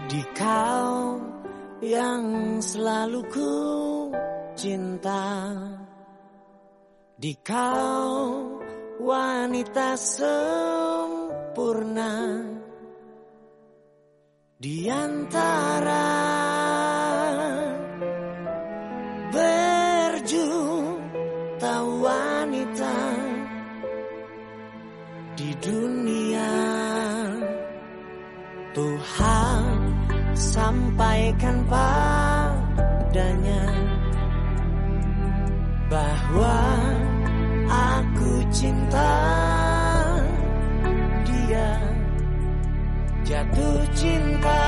Di kau yang selalu ku cinta, di kau wanita sempurna, di antara berjuta wanita di dunia. Tuhan sampaikan padanya bahwa aku cinta dia, jatuh cinta